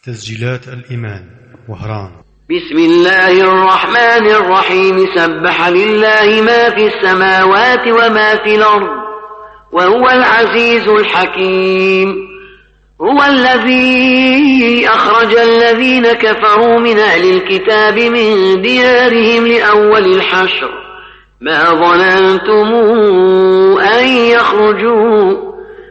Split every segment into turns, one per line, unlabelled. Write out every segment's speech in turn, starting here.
تسجيلات الإيمان وهران.
بسم الله الرحمن الرحيم. سبح لله ما في السماوات وما في الأرض وهو العزيز الحكيم. هو الذي أخرج الذين كفروا من أهل الكتاب من ديارهم لأول الحشر ما ظننتم أن يخرجوا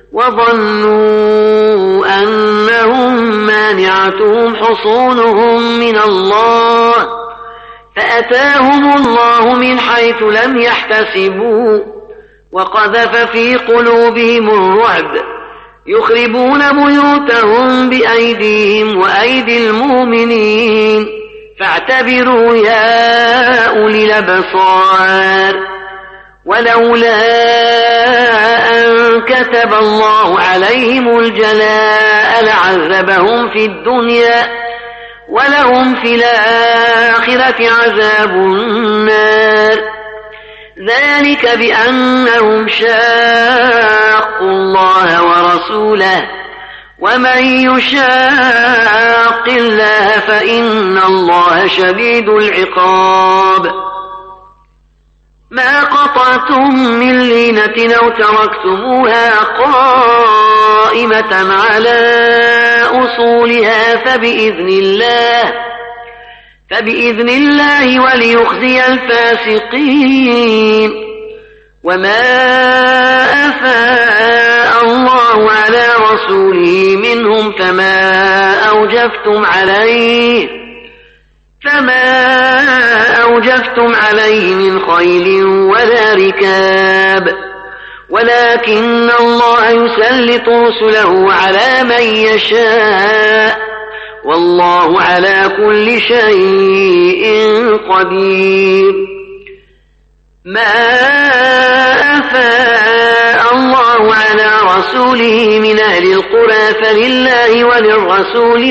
وظنوا أنهم مانعتهم حصونهم من الله فأتاهم الله من حيث لم يحتسبوا وقذف في قلوبهم الرعب يخربون بيوتهم بأيديهم وأيدي المؤمنين فاعتبروا يا أولي الأبصار. ولولا أن كتب الله عليهم الجلاء لعذبهم في الدنيا ولهم في الآخرة عذاب النار. ذلك بأنهم شاقوا الله ورسوله ومن يشاق الله فإن الله شديد العقاب. ما قطعتم من لينة أو تركتموها قائمة على أصولها فبإذن الله وليخزي الفاسقين. وما أفاء الله على رسوله منهم فما أوجفتم عليه من خيل ولا ركاب ولكن الله يسلط رسله على من يشاء والله على كل شيء قدير. ما أفاء الله على رسوله من أهل القرى فلله وللرسول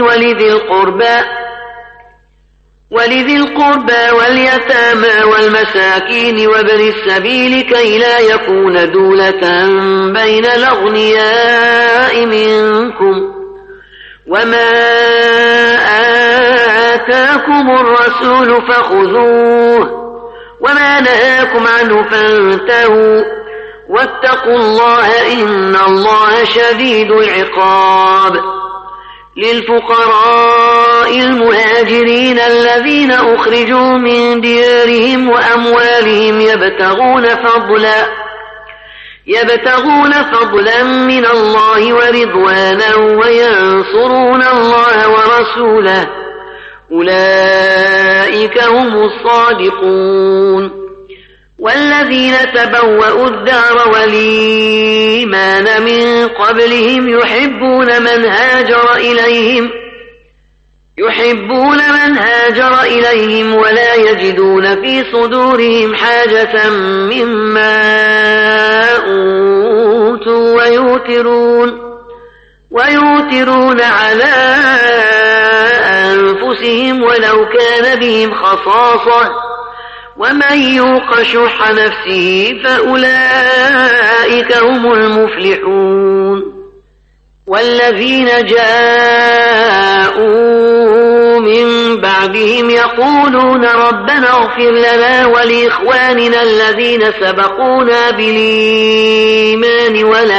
ولذي القربى واليتامى والمساكين وابن السبيل كي لا يكون دولة بين الأغنياء منكم. وما آتاكم الرسول فخذوه وما نهاكم عنه فانتهوا واتقوا الله إن الله شديد العقاب. للفقراء المهاجرين الذين أخرجوا من ديارهم وأموالهم يبتغون فضلا من الله ورضوانا وينصرون الله ورسوله أولئك هم الصادقون. والذين تبوأوا الدار والإيمان من قبلهم يحبون من هاجر إليهم ولا يجدون في صدورهم حاجة مما أوتوا ويؤثرون على أنفسهم ولو كان بهم خصاصة ومن يوق شح نفسه فأولئك هم المفلحون. والذين جاءوا من بعدهم يقولون ربنا اغفر لنا ولإخواننا الذين سبقونا بالإيمان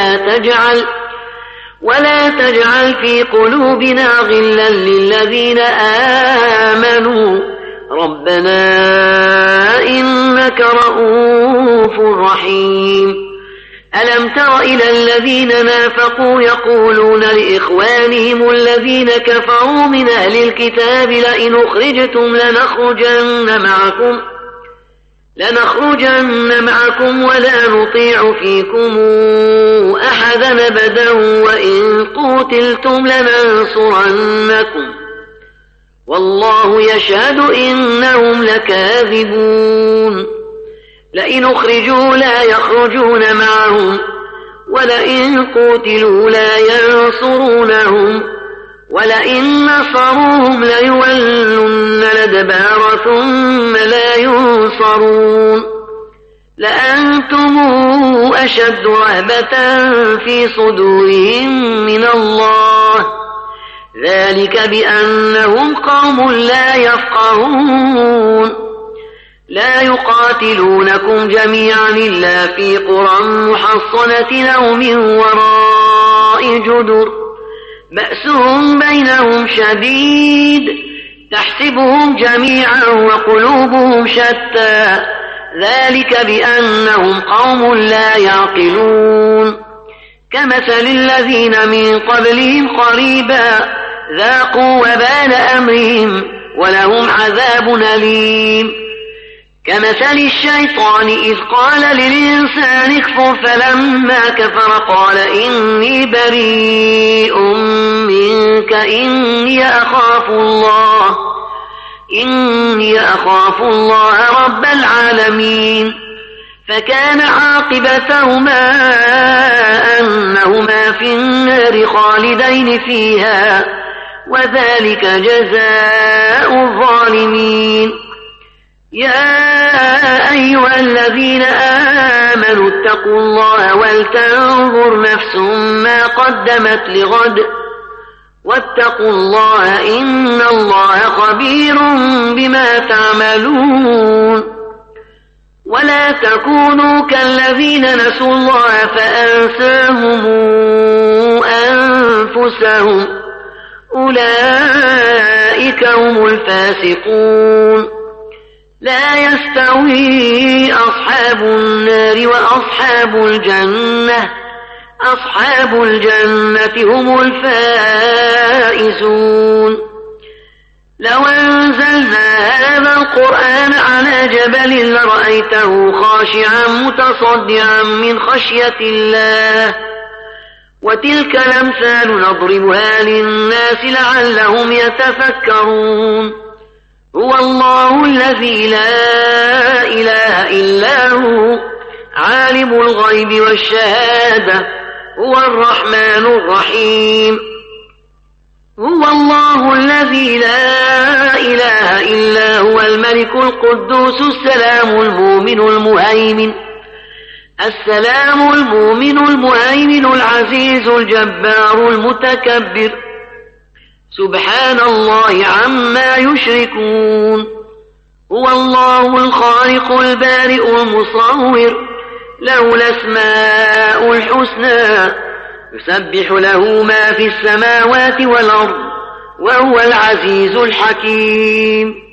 ولا تجعل في قلوبنا غلا للذين آمنوا ربنا إنك رؤوف رحيم. ألم تر إلى الذين نافقوا يقولون لإخوانهم الذين كفروا من أهل الكتاب لئن أخرجتم لنخرجن معكم ولا نطيع فيكم أحدا أبدا وإن قتلتم لننصرنكم والله يشهد إنهم لكاذبون. لئن أخرجوا لا يخرجون معهم ولئن قتلوا لا ينصرونهم ولئن نصروهم ليولن الأدبار ثم لا ينصرون. لأنتم أشد رهبة في صدورهم من الله ذلك بأنهم قوم لا يفقهون لا يقاتلونكم جميعا إلا في قرى محصنة أو من وراء جدر بأسهم بينهم شديد تحسبهم جميعا وقلوبهم شتى ذلك بأنهم قوم لا يعقلون كمثل الذين من قبلهم قريبا ذاقوا وبال أمرهم ولهم عذاب أليم كمثل الشيطان إذ قال للإنسان اكفر فلما كفر قال إني بريء منك إني أخاف الله رب العالمين فكان عاقبتهما أنهما في النار خالدين فيها وذلك جزاء الظالمين يا أيها الذين آمنوا اتقوا الله ولتنظر نفس ما قدمت لغد واتقوا الله إن الله خبير بما تعملون ولا تكونوا كالذين نسوا الله فأنساهم أنفسهم أولئك هم الفاسقون لا يستوي أصحاب النار وأصحاب الجنة أصحاب الجنة هم الفائزون لو أنزلنا هذا القرآن على جبل لرأيته خاشعا متصدعا من خشية الله وتلك الأمثال نضربها للناس لعلهم يتفكرون هو الله الذي لا إله إلا هو عالم الغيب والشهادة هو الرحمن الرحيم هو الله الذي لا إله إلا هو الملك القدوس السلام المؤمن العزيز الجبار المتكبر سبحان الله عما يشركون هو الله الخالق البارئ المصور له الأسماء الحسنى يسبح له ما في السماوات والأرض وهو العزيز الحكيم